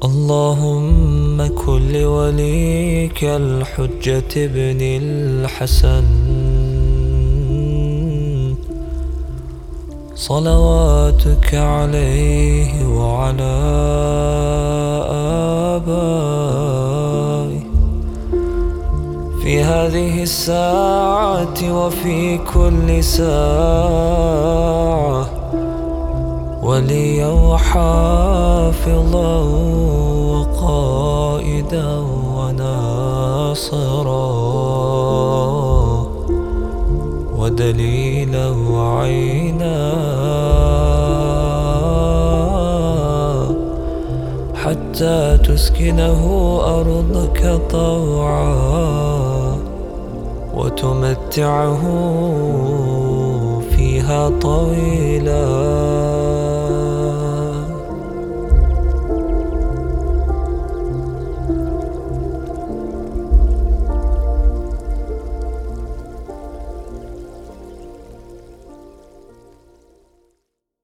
اللهم كن لوليك الحجة ابن الحسن صلواتك عليه وعلى آبائه في هذه الساعة وفي كل ساعة وليا وحافظا وقائدا وناصرا ودليلا وعينا حتى تسكنه أرضك طوعا وتمتعه فيها طويلا.